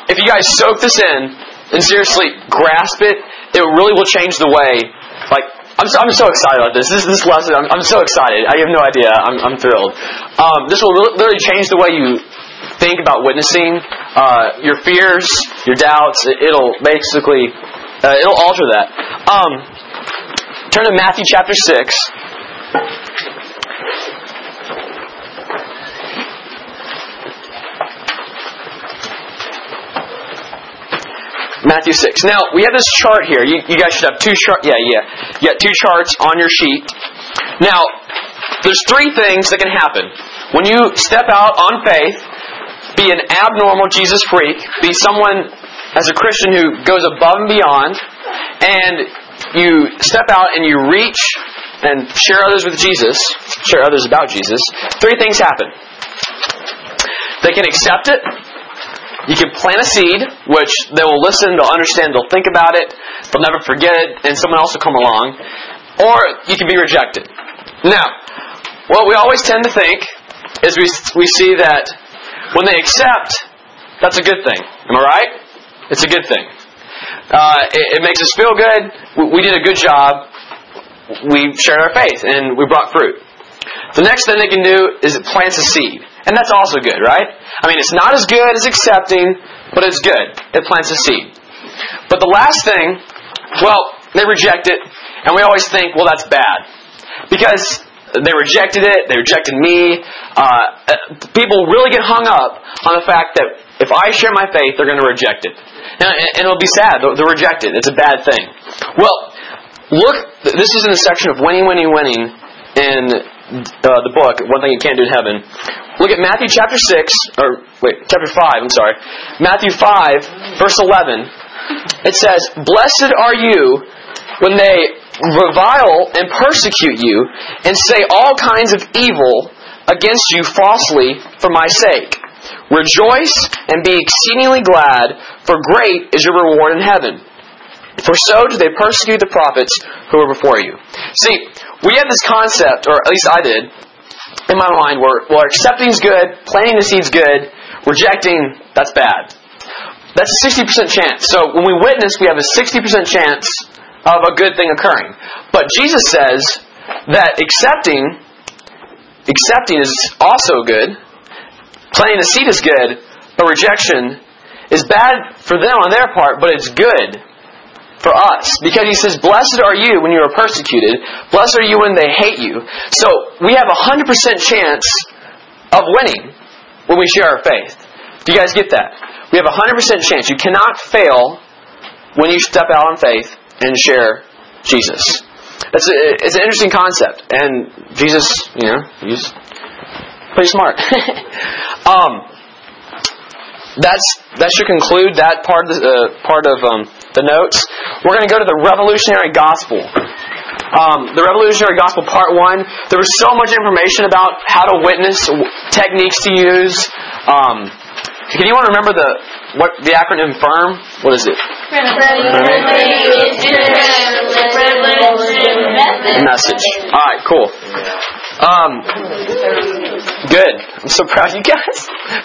if you guys soak this in and seriously grasp it, it really will change the way. Like, I'm so excited about this. This lesson, I'm so excited. I have no idea. I'm thrilled. This will literally change the way you think about witnessing. Your fears, your doubts. It'll basically, it'll alter that. Turn to Matthew chapter 6. Matthew 6. Now, we have this chart here. You guys should have two charts. Yeah. You got two charts on your sheet. Now, there's three things that can happen. When you step out on faith, be an abnormal Jesus freak, be someone as a Christian who goes above and beyond, and you step out and you reach and share others with Jesus, share others about Jesus, three things happen. They can accept it. You can plant a seed, which they will listen, they'll understand, they'll think about it, they'll never forget it, and someone else will come along. Or you can be rejected. Now, what we always tend to think is we see that when they accept, that's a good thing. Am I right? It's a good thing. It makes us feel good. We did a good job. We shared our faith, and we brought fruit. The next thing they can do is it plants a seed. And that's also good, right? I mean, it's not as good as accepting, but it's good. It plants a seed. But the last thing, well, they reject it, and we always think, well, that's bad. Because they rejected it, they rejected me. People really get hung up on the fact that if I share my faith, they're going to reject it. And it'll be sad. They'll reject it. It's a bad thing. Well, look, this is in the section of winning in the book, One Thing You Can't Do in Heaven. Look at Matthew chapter 5, Matthew 5, verse 11. It says, "Blessed are you when they revile and persecute you and say all kinds of evil against you falsely for my sake. Rejoice and be exceedingly glad, for great is your reward in heaven. For so do they persecute the prophets who were before you." See, we have this concept, or at least I did, in my mind, where accepting is good, planting the seed's good, rejecting, that's bad. That's a 60% chance. So when we witness, we have a 60% chance of a good thing occurring. But Jesus says that accepting is also good, planting the seed is good, but rejection is bad for them on their part, but it's good for us. Because He says, "Blessed are you when you are persecuted. Blessed are you when they hate you." So we have a 100% chance of winning when we share our faith. Do you guys get that? We have a 100% chance. You cannot fail when you step out on faith and share Jesus. It's an interesting concept. And Jesus, He's pretty smart. That should conclude that part of the notes. We're going to go to the revolutionary gospel. The revolutionary gospel part 1. There was so much information about how to witness, techniques to use. Can anyone remember the acronym FIRM? What is it? Message. All right, cool. Good. I'm so proud of you guys.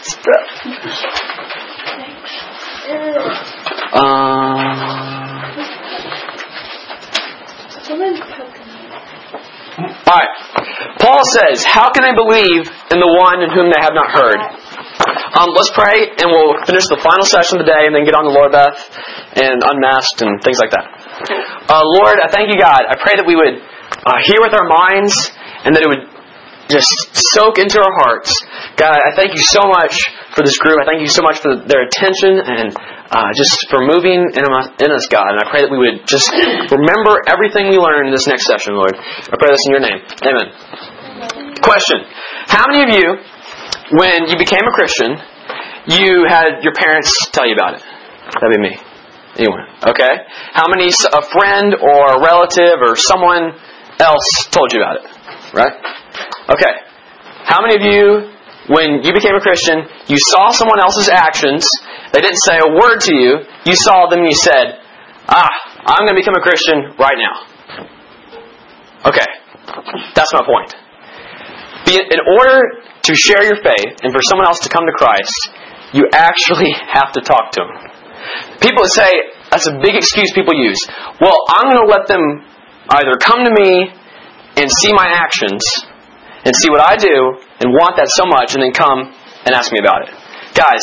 Alright. Paul says, "How can they believe in the one in whom they have not heard?" Let's pray, and we'll finish the final session of the day, and then get on to Lord Beth and Unmasked and things like that. Lord, I thank you, God. I pray that we would hear with our minds, and that it would just soak into our hearts. God, I thank you so much for this group. I thank you so much for their attention and just for moving in us, God. And I pray that we would just remember everything we learned in this next session, Lord. I pray this in your name. Amen. Question. How many of you, when you became a Christian, you had your parents tell you about it? That'd be me. Anyone? Okay. How many, a friend or a relative or someone else told you about it? Right? Okay. How many of you, when you became a Christian, you saw someone else's actions, they didn't say a word to you, you saw them and you said, I'm going to become a Christian right now. Okay. That's my point. In order to share your faith and for someone else to come to Christ, You actually have to talk to them. People say, that's a big excuse people use. Well, I'm going to let them either come to me and see my actions and see what I do and want that so much and then come and ask me about it. Guys,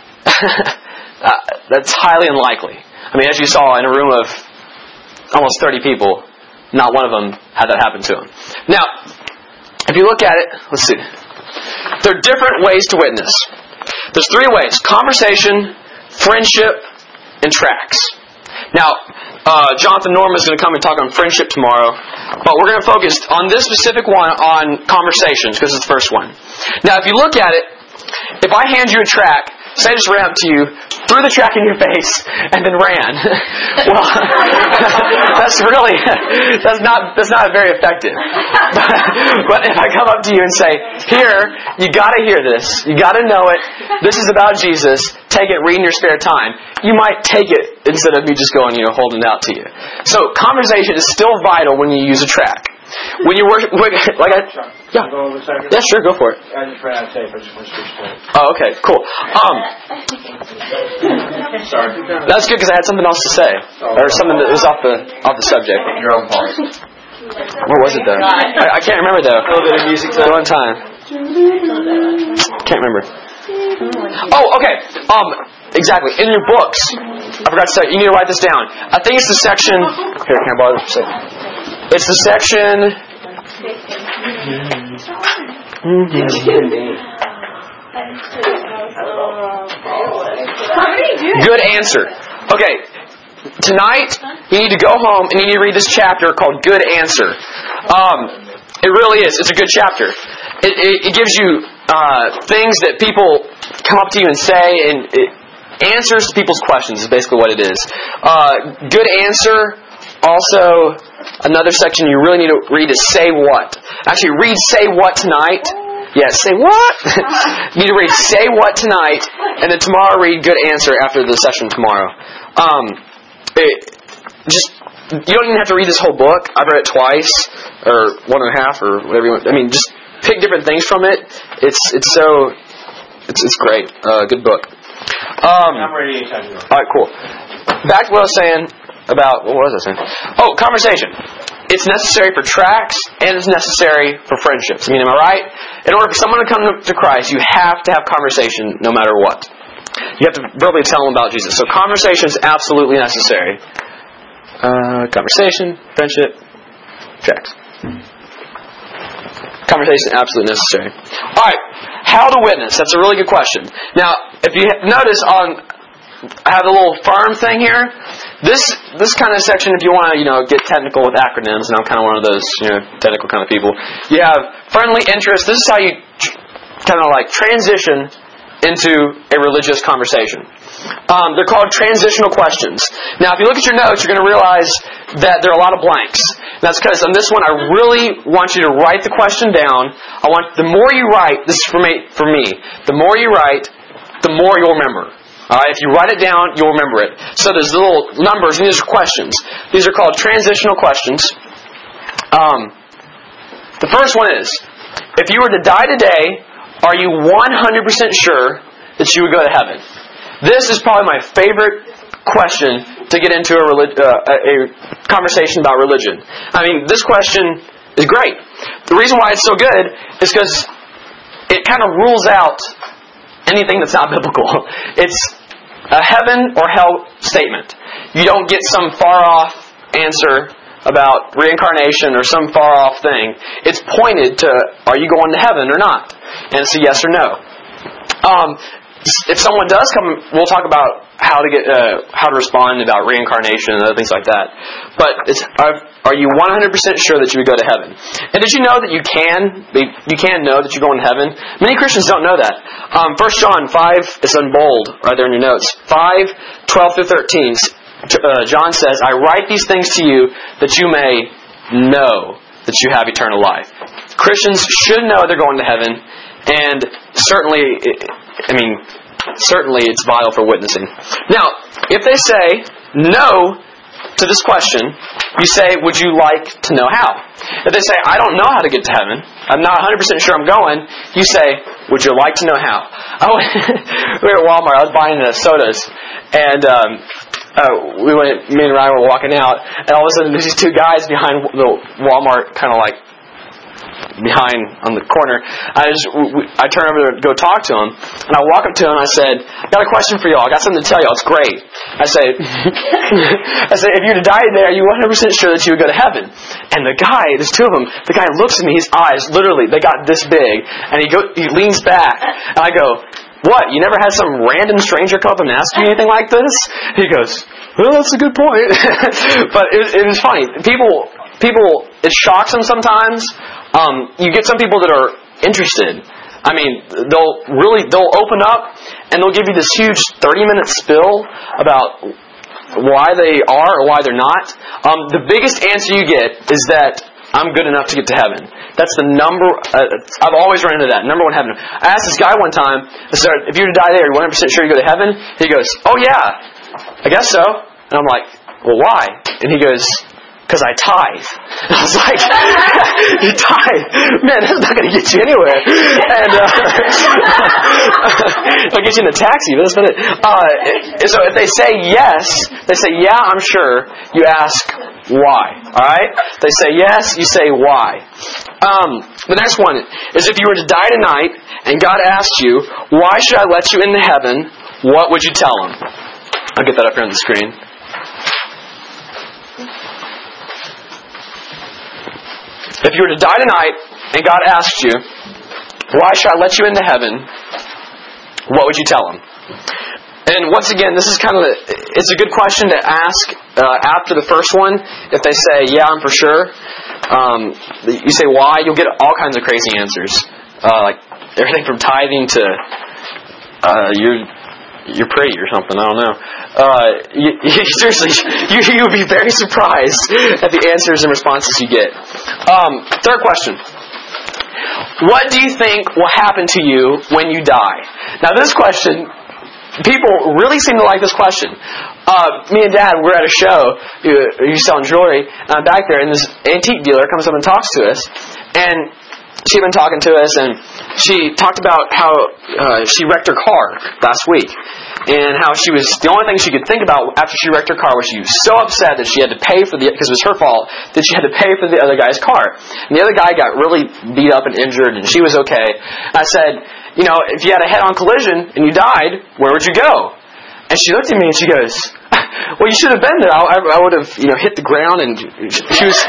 that's highly unlikely. I mean, as you saw in a room of almost 30 people, not one of them had that happen to them. Now, if you look at it, let's see. There are different ways to witness. There's 3 ways: conversation, friendship, and tracts. Now, Jonathan Norman is going to come and talk on friendship tomorrow, but we're going to focus on this specific one on conversations because it's the first one. Now, if you look at it, if I hand you a tract, say I just ran up to you, threw the tract in your face, and then ran. Well, that's not very effective. But if I come up to you and say, here, you got to hear this. You got to know it. This is about Jesus. Take it, read in your spare time. You might take it instead of me just going, holding it out to you. So conversation is still vital when you use a tract. When you work, yeah, sure, go for it. I just ran out of tape. I just want to switch to it. Oh, okay, cool. Sorry. That's good because I had something else to say, or something that was off the subject. Your own pause. Where was it though? I can't remember though. A little bit of music. One time. Can't remember. Oh, okay. Exactly. In your books, I forgot to say, you need to write this down. I think it's the section. Here, can I borrow this? It's the section. Good answer. Okay. Tonight, you need to go home and you need to read this chapter called Good Answer. It really is. It's a good chapter. It gives you things that people come up to you and say, and it answers people's questions is basically what it is. Good Answer. Also, another section you really need to read is Say What. Actually, read Say What tonight. Yeah, Say What? You need to read Say What tonight, and then tomorrow read Good Answer after the session tomorrow. You don't even have to read this whole book. I've read it twice, or 1.5, or whatever you want. I mean, just pick different things from it. It's great. Good book. I'm ready anytime you want. Alright, cool. Back to what I was saying about, what was I saying? Oh, conversation. It's necessary for tracts, and it's necessary for friendships. I mean, am I right? In order for someone to come to Christ, you have to have conversation no matter what. You have to verbally tell them about Jesus. So conversation is absolutely necessary. Conversation, friendship, tracts. Conversation, absolutely necessary. Alright, how to witness. That's a really good question. Now, if you notice I have a little farm thing here. This kind of section, if you want to, get technical with acronyms, and I'm kind of one of those, technical kind of people. You have friendly interest. This is how you kind of transition into a religious conversation. They're called transitional questions. Now, if you look at your notes, you're going to realize that there are a lot of blanks. That's because on this one, I really want you to write the question down. The more you write, this is for me, the more you write, the more you'll remember. Alright, if you write it down, you'll remember it. So there's little numbers, and these are questions. These are called transitional questions. The first one is, if you were to die today, are you 100% sure that you would go to heaven? This is probably my favorite question to get into a conversation about religion. I mean, this question is great. The reason why it's so good is because it kind of rules out anything that's not biblical. It's a heaven or hell statement. You don't get some far-off answer about reincarnation or some far-off thing. It's pointed to, are you going to heaven or not? And it's a yes or no. If someone does come, we'll talk about how to respond about reincarnation and other things like that. But are you 100% sure that you would go to heaven? And did you know that you can know that you're going to heaven? Many Christians don't know that. 1 John 5 is in bold right there in your notes. 5:12-13. John says, "I write these things to you that you may know that you have eternal life." Christians should know they're going to heaven, and certainly it's vital for witnessing. Now, if they say, no, to this question, you say, would you like to know how? If they say, I don't know how to get to heaven, I'm not 100% sure I'm going, you say, would you like to know how? We were at Walmart, I was buying sodas, and me and Ryan were walking out, and all of a sudden there's these two guys behind the Walmart, kind of like behind on the corner. I turn over to go talk to him, and I walk up to him and I said, I got a question for y'all. I got something to tell y'all. It's great. I said, if you were to die today, are you 100% sure that you would go to heaven? And the guy, there's two of them, the guy looks at me, his eyes, literally, they got this big, and he leans back, and I go, what, you never had some random stranger come up and ask you anything like this? He goes, well, that's a good point. But it was funny. People, it shocks them sometimes. You get some people that are interested. I mean, they'll open up and they'll give you this huge 30-minute spill about why they are or why they're not. The biggest answer you get is that I'm good enough to get to heaven. That's the number. I've always run into that. Number one heaven. I asked this guy one time, I said, if you were to die there, are you 100% sure you go to heaven? He goes, oh yeah, I guess so. And I'm like, well, why? And he goes, because I tithe. And I was like, you tithe? Man, that's not going to get you anywhere. And it'll get you in a taxi, but that's not it. So if they say yes, they say, yeah, I'm sure, you ask why. Alright? They say yes, you say why. The next one is, if you were to die tonight and God asked you, why should I let you into heaven, what would you tell him? I'll get that up here on the screen. If you were to die tonight and God asked you, why should I let you into heaven, what would you tell him? And once again, this is it's a good question to ask after the first one. If they say, yeah, I'm for sure, you say why, you'll get all kinds of crazy answers. Like everything from tithing to you're pretty or something, I don't know. Seriously, you would be very surprised at the answers and responses you get. Third question. What do you think will happen to you when you die? Now this question, people really seem to like this question. Me and Dad, we're at a show, you're selling jewelry, and I'm back there, and this antique dealer comes up and talks to us, and she'd been talking to us, and she talked about how she wrecked her car last week. And how the only thing she could think about after she wrecked her car was she was so upset that she had to pay because it was her fault, that she had to pay for the other guy's car. And the other guy got really beat up and injured, and she was okay. And I said, if you had a head-on collision and you died, where would you go? And she looked at me and she goes, well, you should have been there. I would have, hit the ground. And she was,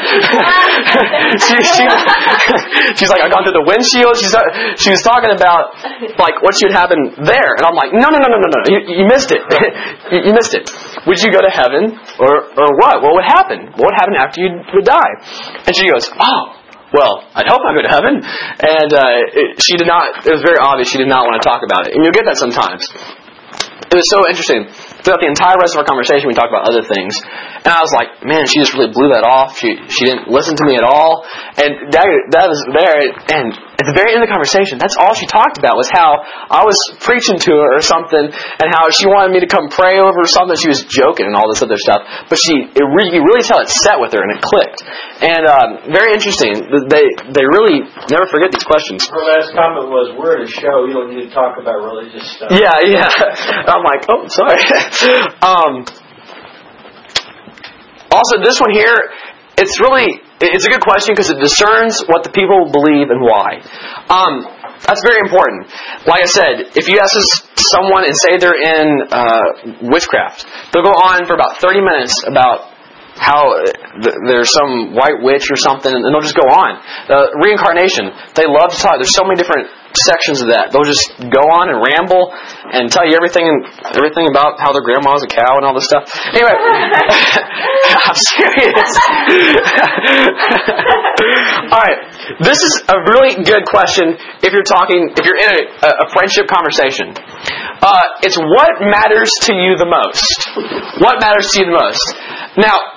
she's like, I've gone through the windshield. She was talking about like what should happen there, and I'm like, no. You missed it. You missed it. Would you go to heaven or what? What would happen? What would happen after you would die? And she goes, oh. Well, I'd hope I go to heaven. And she did not. It was very obvious she did not want to talk about it, and you'll get that sometimes. It was so interesting. Throughout the entire rest of our conversation, we talked about other things. And I was like, man, she just really blew that off. She didn't listen to me at all. And Dad was there, and at the very end of the conversation, that's all she talked about was how I was preaching to her or something, and how she wanted me to come pray over or something. She was joking and all this other stuff. But you really tell it set with her, and it clicked. And very interesting. They really never forget these questions. Her last comment was, we're at a show, you don't need to talk about religious stuff. Yeah. I'm like, oh, sorry. Also, this one here, it's a good question because it discerns what the people believe and why. That's very important. Like I said, if you ask someone and say they're in witchcraft, they'll go on for about 30 minutes about how there's some white witch or something, and they'll just go on. Reincarnation, they love to talk. There's so many different sections of that. They'll just go on and ramble and tell you everything about how their grandma's a cow and all this stuff. Anyway, I'm serious. All right, this is a really good question if you're in a friendship conversation. It's what matters to you the most. What matters to you the most? Now,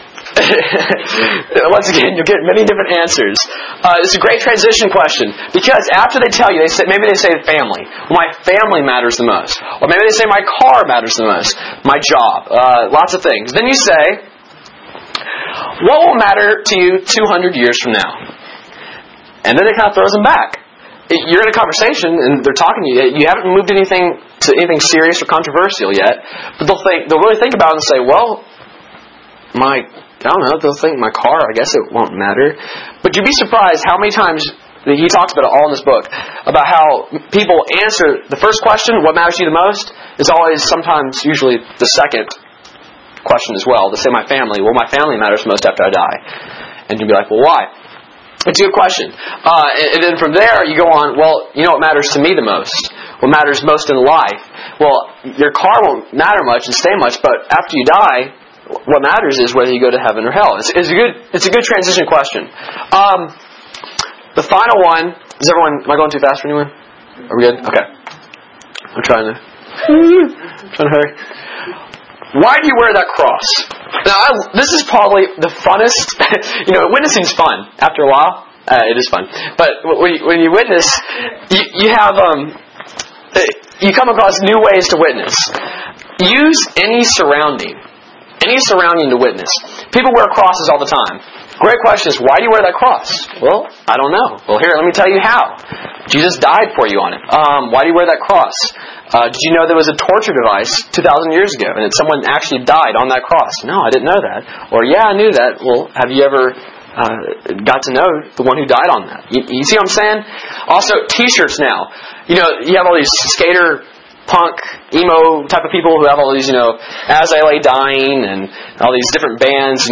once again, you'll get many different answers. It's a great transition question because after they tell you, maybe they say family. Well, my family matters the most. Or maybe they say my car matters the most. My job. Lots of things. Then you say, what will matter to you 200 years from now? And then it kind of throws them back. You're in a conversation and they're talking to you. You haven't moved anything to anything serious or controversial yet, but they'll really think about it and say, well, I don't know, they'll think my car, I guess it won't matter. But you'd be surprised how many times he talks about it all in this book, about how people answer the first question, what matters to you the most, is always sometimes usually the second question as well. They say my family. Well, my family matters most after I die. And you'd be like, well, why? It's a good question. And then from there, you go on, well, you know what matters to me the most? What matters most in life? Well, your car won't matter much and stay much, but after you die, what matters is whether you go to heaven or hell. It's a good transition question. The final one, am I going too fast for anyone? Are we good? Okay. I'm trying to hurry. Why do you wear that cross? Now, this is probably the funnest. Witnessing's fun. After a while, it is fun. But when you witness, you have you come across new ways to witness. Use any surrounding to witness. People wear crosses all the time. Great question is, why do you wear that cross? Well, I don't know. Well, here, let me tell you how. Jesus died for you on it. Why do you wear that cross? Did you know there was a torture device 2,000 years ago and that someone actually died on that cross? No, I didn't know that. Or, yeah, I knew that. Well, have you ever got to know the one who died on that? You see what I'm saying? Also, T-shirts now. You have all these skater, punk, emo type of people who have all these, As I Lay Dying and all these different bands,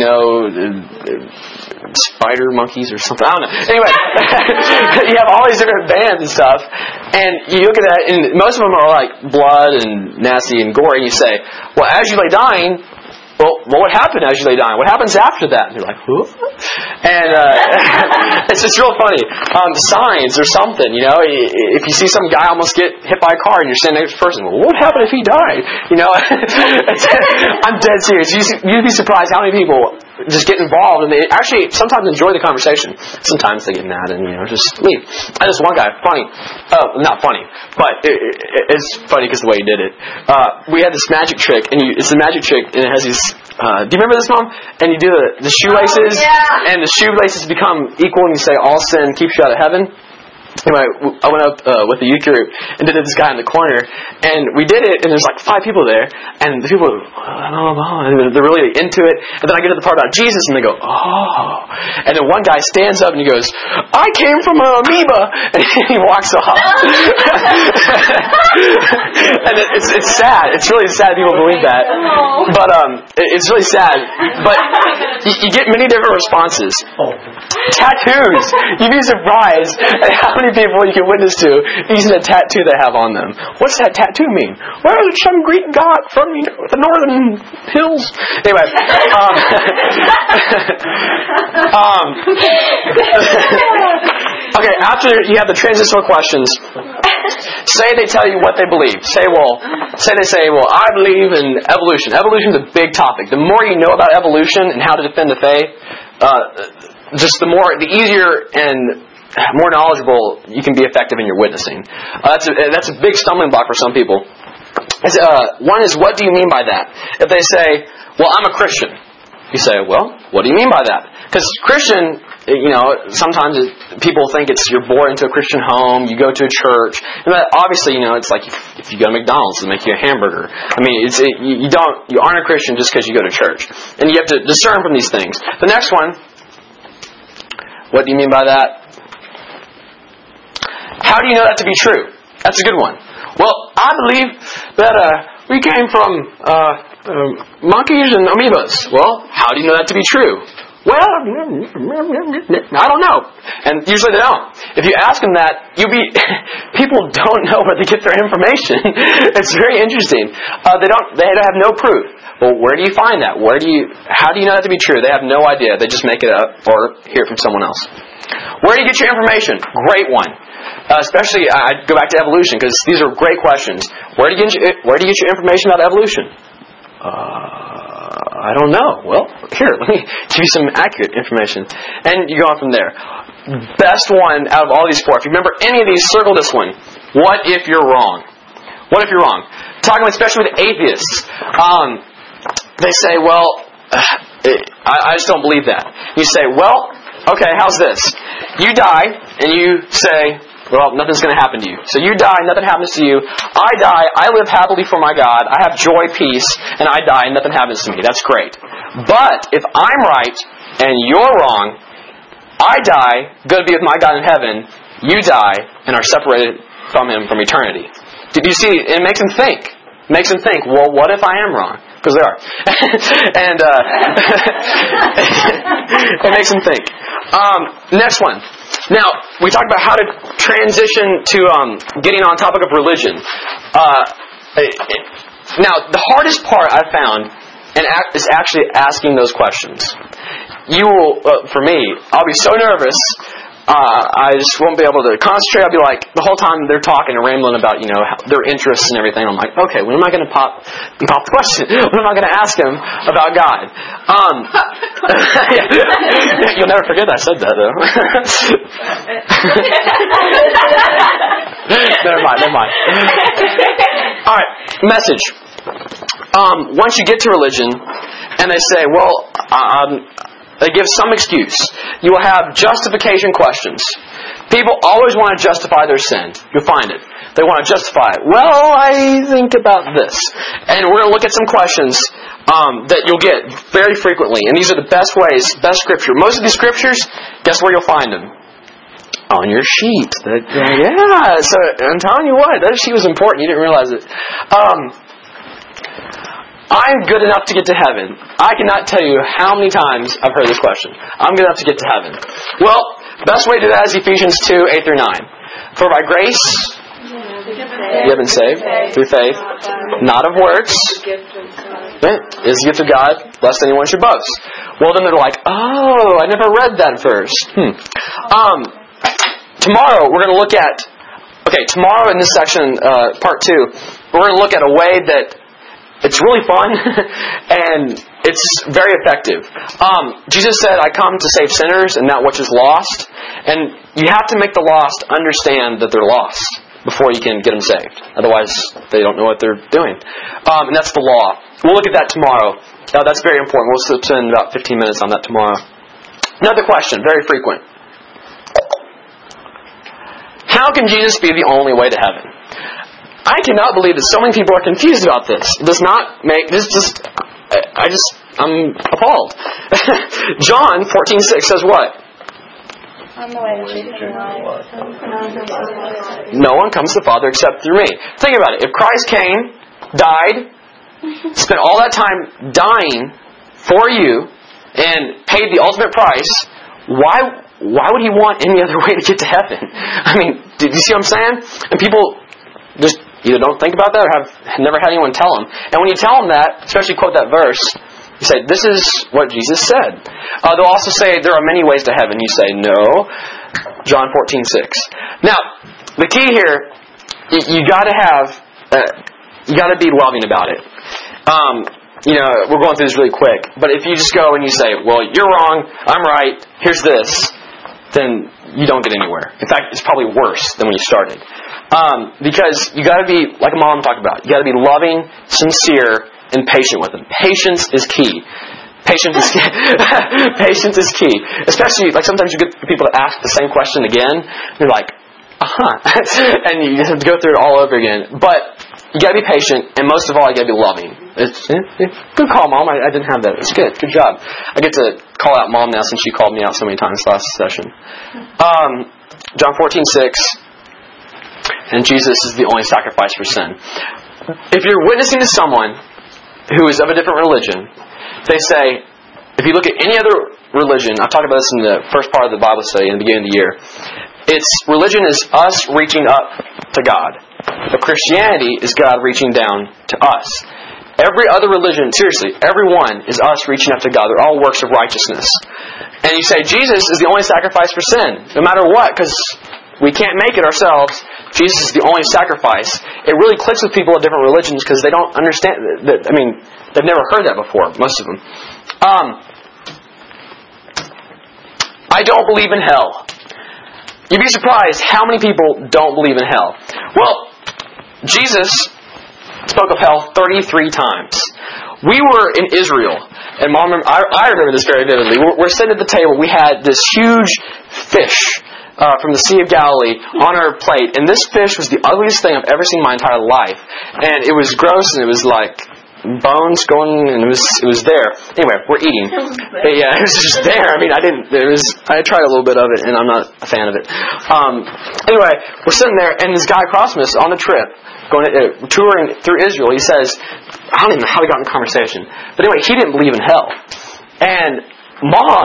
Spider Monkeys or something. I don't know. Anyway, you have all these different bands and stuff, and you look at that, and most of them are like blood and nasty and gory, and you say, well, as you lay dying, well, what happened as you lay dying? What happens after that? And you're like, who? And it's just real funny. Signs or something, if you see some guy almost get hit by a car and you're standing next to the person, well, what happened if he died? I'm dead serious. You'd be surprised how many people just get involved and they actually sometimes enjoy the conversation. Sometimes they get mad and just leave. I had this one guy, funny, not funny, but it's funny because the way he did it. We had this magic trick, and it's a magic trick, and it has these. Do you remember this, Mom? And you do the shoelaces, and the shoelaces become equal, and you say, "All sin keeps you out of heaven." Anyway, I went up with the youth group and did it to this guy in the corner, and we did it, and there's like 5 people there, and the people, and they're really into it, and then I get to the part about Jesus, and they go, oh, and then one guy stands up and he goes, I came from an amoeba, and he walks off. And it's sad. It's really sad people believe that, but it's really sad. But you get many different responses. Tattoos. You'd be surprised at how many people you can witness to using a tattoo they have on them. What's that tattoo mean? Well, it's some Greek god from the northern hills. Anyway, okay. After you have the transitional questions, say they tell you what they believe. Say they say, I believe in evolution. Evolution is a big topic. The more you know about evolution and how to defend the faith, the easier and more knowledgeable you can be effective in your witnessing. That's a big stumbling block for some people. One is, what do you mean by that? If they say, well, I'm a Christian, you say, well, what do you mean by that? Because Christian, sometimes people think it's you're born into a Christian home, you go to a church, and obviously, it's like if you go to McDonald's, they make you a hamburger. I mean, you aren't a Christian just because you go to church, and you have to discern from these things. The next one, what do you mean by that? How do you know that to be true? That's a good one. Well, I believe that we came from monkeys and amoebas. Well, how do you know that to be true? Well, I don't know. And usually they don't. If you ask them that, people don't know where they get their information. It's very interesting. They have no proof. Well, where do you find that? How do you know that to be true? They have no idea. They just make it up or hear it from someone else. Where do you get your information? Great one. Especially, I go back to evolution because these are great questions. Where do you get your information about evolution? I don't know. Well, here, let me give you some accurate information. And you go on from there. Best one out of all these 4. If you remember any of these, circle this one. What if you're wrong? What if you're wrong? Talking especially with atheists. They say, well, I just don't believe that. You say, well, okay, how's this? You die, and you say, well, nothing's going to happen to you. So you die, nothing happens to you. I die, I live happily for my God. I have joy, peace, and I die, and nothing happens to me. That's great. But if I'm right and you're wrong, I die, go to be with my God in heaven. You die and are separated from Him from eternity. Did you see? It makes him think. It makes him think, well, what if I am wrong? Because they are. And it makes him think. Next one. Now, we talked about how to transition to getting on topic of religion. Now, the hardest part I've found is actually asking those questions. You will, for me, I'll be so nervous. I just won't be able to concentrate. I'll be like, the whole time they're talking and rambling about, their interests and everything. I'm like, okay, when am I going to pop the question? When am I going to ask them about God? You'll never forget I said that, though. Never mind. All right, message. Once you get to religion, and they say, well, they give some excuse. You will have justification questions. People always want to justify their sin. You'll find it. They want to justify it. Well, I think about this. And we're going to look at some questions that you'll get very frequently. And these are the best ways, best scripture. Most of these scriptures, guess where you'll find them? On your sheet. Yeah, so I'm telling you what, that sheet was important. You didn't realize it. I'm good enough to get to heaven. I cannot tell you how many times I've heard this question. I'm good enough to get to heaven. Well, best way to do that is Ephesians 2, 8 through 9. For by grace, you have been saved through faith, not of works. It is the gift of God, lest anyone should boast. Well, then they're like, oh, I never read that verse. Tomorrow, we're going to look at, tomorrow in this section, part 2, we're going to look at a way that it's really fun, and it's very effective. Jesus said, I come to save sinners and not which is lost. And you have to make the lost understand that they're lost before you can get them saved. Otherwise, they don't know what they're doing. And that's the law. We'll look at that tomorrow. That's very important. We'll spend about 15 minutes on that tomorrow. Another question, very frequent. How can Jesus be the only way to heaven? I cannot believe that so many people are confused about this. It does not make this I'm appalled. John 14:6 says what? I'm the way, the truth, and life. No one comes to the Father except through me. Think about it. If Christ came, died, spent all that time dying for you, and paid the ultimate price, why would He want any other way to get to heaven? I mean, do you see what I'm saying? And people just either don't think about that or have never had anyone tell them. And when you tell them that, especially quote that verse, you say, this is what Jesus said. They'll also say, there are many ways to heaven. You say, no. John 14:6. Now, the key here, you got to be loving about it. We're going through this really quick. But if you just go and you say, well, you're wrong, I'm right, here's this, then you don't get anywhere. In fact, it's probably worse than when you started. Because you got to be, like Mom talked about, you got to be loving, sincere, and patient with them. Patience is key. Patience is key. Patience is key. Especially, like sometimes you get people to ask the same question again. You're like, and you have to go through it all over again. But you got to be patient, and most of all, you got to be loving. Good call, Mom. I didn't have that. It's good. Good job. I get to call out Mom now since she called me out so many times last session. John 14:6. And Jesus is the only sacrifice for sin. If you're witnessing to someone who is of a different religion, they say, if you look at any other religion, I talked about this in the first part of the Bible study in the beginning of the year, religion is us reaching up to God. But Christianity is God reaching down to us. Every other religion, seriously, every one is us reaching up to God. They're all works of righteousness. And you say, Jesus is the only sacrifice for sin, no matter what, because we can't make it ourselves. Jesus is the only sacrifice. It really clicks with people of different religions because they don't understand that. I mean, they've never heard that before, most of them. I don't believe in hell. You'd be surprised how many people don't believe in hell. Well, Jesus spoke of hell 33 times. we were in Israel, and Mom, I remember this very vividly. We're sitting at the table. We had this huge fish from the Sea of Galilee on our plate, and this fish was the ugliest thing I've ever seen in my entire life. And it was gross, and it was like bones going, and it was there. Anyway, we're eating. Yeah, it was just there. I mean, I tried a little bit of it, and I'm not a fan of it. Anyway, we're sitting there, and this guy across from us on the trip, touring through Israel, he says, I don't even know how we got in conversation, but anyway, he didn't believe in hell. And Mom,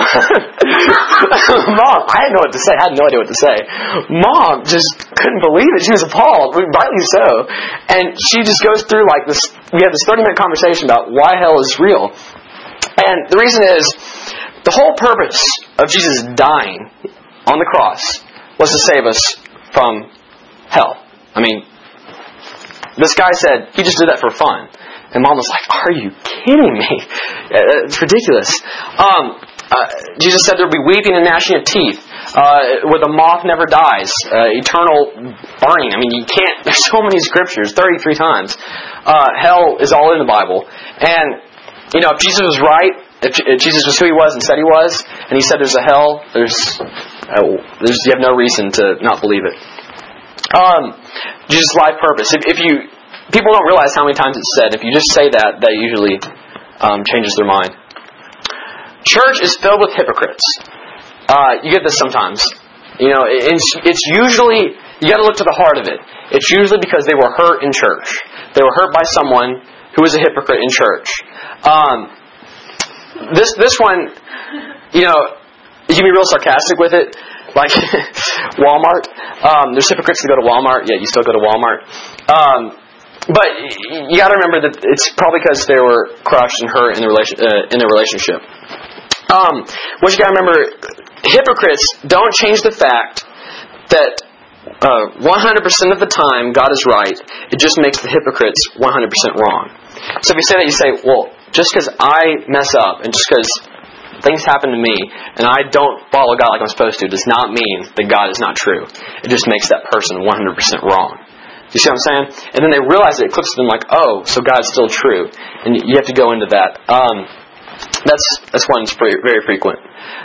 I had no what to say. I had no idea what to say. Mom just couldn't believe it. She was appalled, rightly so. And she just goes through like this. We have this 30-minute conversation about why hell is real. And the reason is, the whole purpose of Jesus dying on the cross was to save us from hell. I mean, this guy said he just did that for fun. And Mom was like, are you kidding me? It's ridiculous. Jesus said there would be weeping and gnashing of teeth, where the moth never dies, eternal burning. I mean, you can't, there's so many scriptures, 33 times. Hell is all in the Bible. And, if Jesus was right, if Jesus was who He was and said He was, and He said there's a hell, you have no reason to not believe it. Jesus' life purpose. People don't realize how many times it's said. If you just say that usually changes their mind. Church is filled with hypocrites. You get this sometimes. It's usually, you got to look to the heart of it. It's usually because they were hurt in church. They were hurt by someone who was a hypocrite in church. This one, you can be real sarcastic with it. Like Walmart. There's hypocrites that go to Walmart, yet you still go to Walmart. But you got to remember that it's probably because they were crushed and hurt in their relationship. What you got to remember, hypocrites don't change the fact that 100% of the time God is right. It just makes the hypocrites 100% wrong. So if you say that, you say, well, just because I mess up and just because things happen to me and I don't follow God like I'm supposed to does not mean that God is not true. It just makes that person 100% wrong. You see what I'm saying? And then they realize it clicks to them like, oh, so God's still true. And you have to go into that. That's one that's very frequent.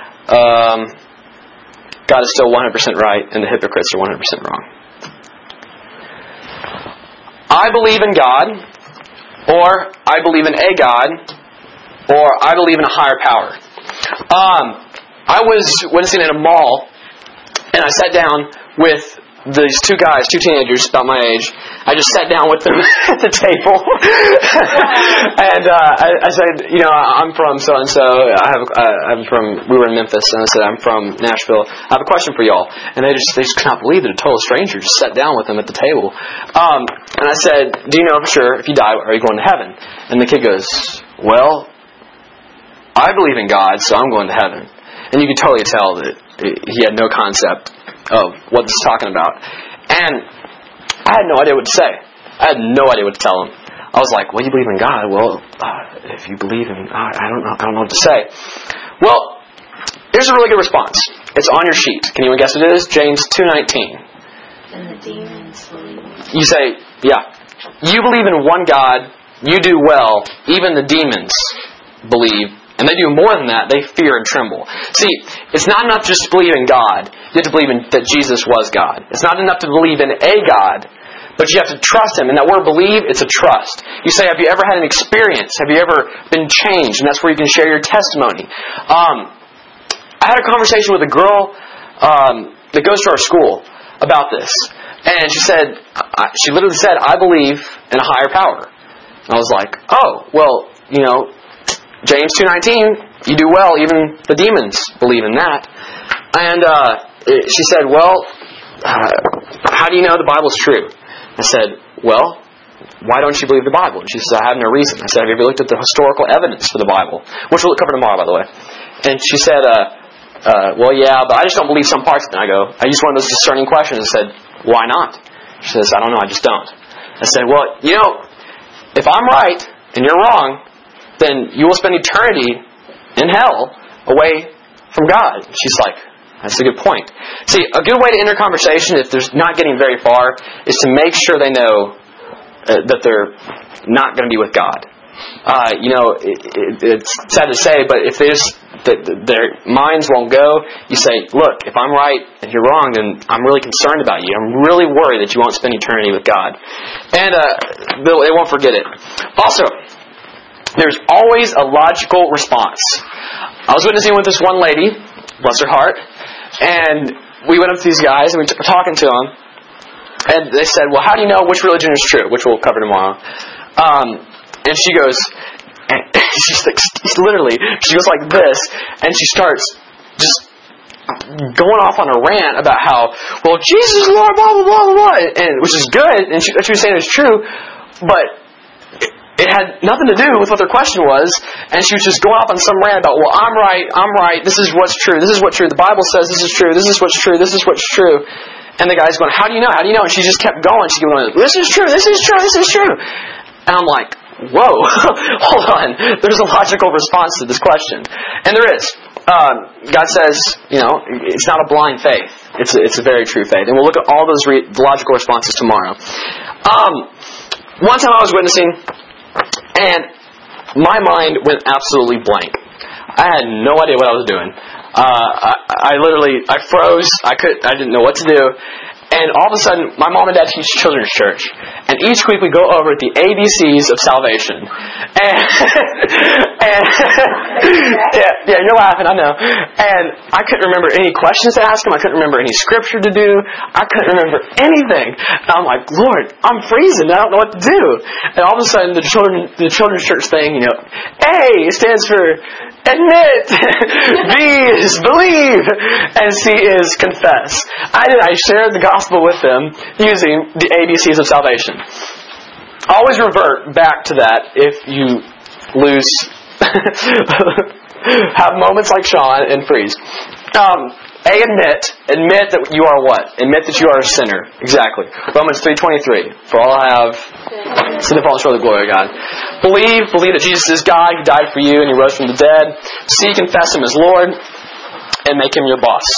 God is still 100% right, and the hypocrites are 100% wrong. I believe in God, or I believe in a God, or I believe in a higher power. I was witnessing at a mall, and I sat down with these two teenagers about my age. I just sat down with them at the table, and I said, I'm from so and so. We were in Memphis, and I said, I'm from Nashville. I have a question for y'all. And they just could not believe that a total stranger just sat down with them at the table. And I said, do you know for sure if you die, are you going to heaven? And the kid goes, well, I believe in God, so I'm going to heaven. And you could totally tell that he had no concept of what this is talking about. And I had no idea what to say. I had no idea what to tell him. I was like, well, you believe in God? Well, if you believe in God, I don't know what to say. Well, here's a really good response. It's on your sheet. Can anyone guess what it is? James 2:19. And the demons believe. You say, yeah. You believe in one God, you do well, even the demons believe. And they do more than that. They fear and tremble. See, it's not enough just to believe in God. You have to believe that Jesus was God. It's not enough to believe in a God, but you have to trust Him. And that word believe, it's a trust. You say, have you ever had an experience? Have you ever been changed? And that's where you can share your testimony. I had a conversation with a girl that goes to our school about this. And she literally said, I believe in a higher power. And I was like, oh, well, James 2:19, you do well, even the demons believe in that. And she said, well, how do you know the Bible's true? I said, well, why don't you believe the Bible? And she said, I have no reason. I said, have you ever looked at the historical evidence for the Bible? Which we'll cover tomorrow, by the way. And she said, well, yeah, but I just don't believe some parts. And I go, I used one of those discerning questions and said, why not? She says, I don't know, I just don't. I said, well, if I'm right and you're wrong, then you will spend eternity in hell away from God. She's like, that's a good point. See, a good way to enter conversation, if there's not getting very far, is to make sure they know that they're not going to be with God. It's sad to say, but if their minds won't go, you say, look, if I'm right and you're wrong, then I'm really concerned about you. I'm really worried that you won't spend eternity with God. And they won't forget it. Also, there's always a logical response. I was witnessing with this one lady, bless her heart, and we went up to these guys and we were talking to them, and they said, well, how do you know which religion is true? Which we'll cover tomorrow. And she goes, and she goes like this, and she starts just going off on a rant about how, well, Jesus is Lord, blah, blah, blah, blah, blah, and which is good, and what she was saying is true, but it had nothing to do with what their question was, and she was just going off on some rant about, well, I'm right, this is what's true, this is what's true, the Bible says this is true, this is what's true, this is what's true. And the guy's going, how do you know? How do you know? And she just kept going. She kept going, this is true, this is true, this is true. And I'm like, whoa, hold on. There's a logical response to this question. And there is. God says, it's not a blind faith. It's a very true faith. And we'll look at all those logical responses tomorrow. One time I was witnessing, and my mind went absolutely blank. I had no idea what I was doing. I froze. I didn't know what to do. And all of a sudden, my mom and dad teach children's church. And each week we go over the ABCs of salvation. And yeah, you're laughing, I know. And I couldn't remember any questions to ask him. I couldn't remember any scripture to do. I couldn't remember anything. And I'm like, Lord, I'm freezing. I don't know what to do. And all of a sudden, the children's church thing, A stands for admit, B is believe, and C is confess. I shared the gospel with them using the ABCs of salvation. Always revert back to that if you lose, have moments like Sean and freeze. A, admit that you are what? Admit that you are a sinner. Exactly. Romans 3:23. For all have sinned and fallen short of the glory of God. Believe that Jesus is God, He died for you, and He rose from the dead. See, confess Him as Lord, and make Him your boss.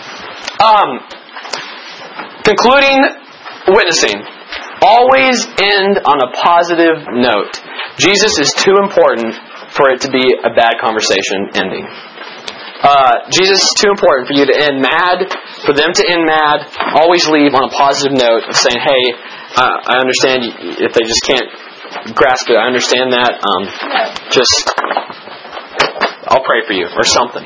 Concluding witnessing. Always end on a positive note. Jesus is too important for it to be a bad conversation ending. Jesus is too important for you to end mad, for them to end mad. Always leave on a positive note of saying, hey, I understand if they just can't grasp it. I understand that. I'll pray for you or something.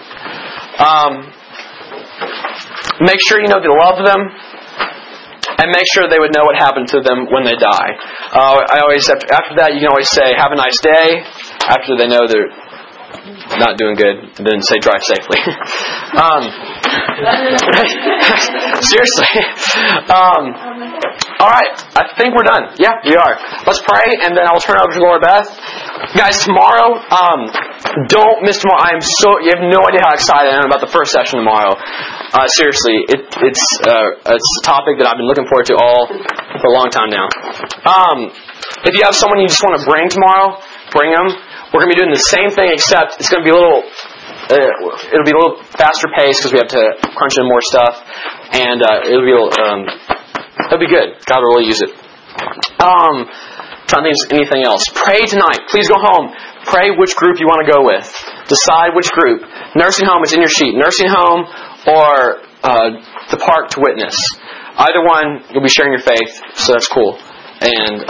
Make sure you know to love them, and make sure they would know what happened to them when they die. After that, you can always say, have a nice day, after they know they're not doing good, and then say drive safely. Seriously. Alright, I think we're done. Yeah, we are. Let's pray, and then I'll turn it over to Laura Beth. Guys, tomorrow, don't miss tomorrow. You have no idea how excited I am about the first session tomorrow. Seriously, it's a topic that I've been looking forward to for a long time now. If you have someone you just want to bring tomorrow, bring them. We're going to be doing the same thing, except it's going to be it'll be a little faster pace because we have to crunch in more stuff, and it'll be good. God will really use it. Trying to think of anything else. Pray tonight. Please go home. Pray which group you want to go with. Decide which group. Nursing home is in your sheet. Nursing home or the park to witness. Either one, you'll be sharing your faith, so that's cool. And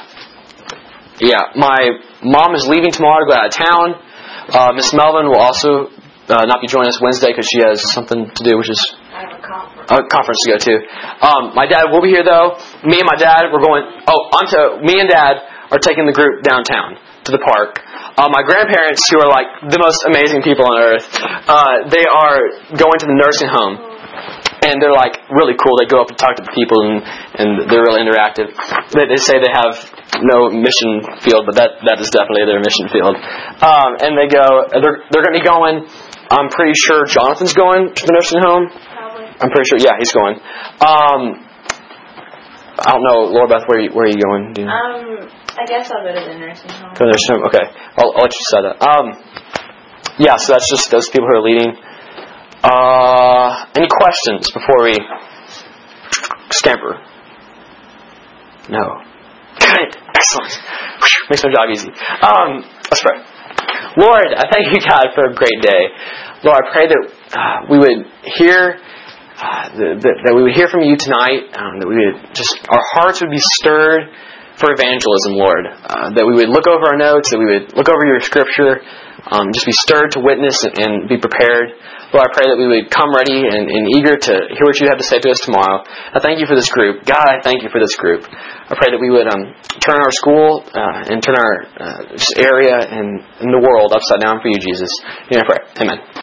my mom is leaving tomorrow to go out of town. Miss Melvin will also not be joining us Wednesday because she has something to do, which is a conference to go to. My dad will be here though. Me and my dad, me and Dad are taking the group downtown to the park. My grandparents, who are like the most amazing people on earth, they are going to the nursing home. And they're like really cool. They go up and talk to the people, and they're really interactive. They say they have no mission field, but that is definitely their mission field. And they're going to be going. I'm pretty sure Jonathan's going to the nursing home. Probably. I'm pretty sure. Yeah, he's going. I don't know, Laura Beth, where are you going? I guess I'll go to the nursing home. Go to the nursing home. Okay, I'll let you decide that. So that's just those people who are leading. Any questions before we scamper? No. Good. Excellent. Whew, makes my job easy. Let's pray. Lord, I thank you, God, for a great day. Lord, I pray that we would hear that we would hear from you tonight. That we would our hearts would be stirred for evangelism, Lord. That we would look over our notes. That we would look over your Scripture. Just be stirred to witness and be prepared. Lord, I pray that we would come ready and eager to hear what you have to say to us tomorrow. I thank you for this group. God, I thank you for this group. I pray that we would turn our school and turn our area and the world upside down for you, Jesus. In your prayer. Amen.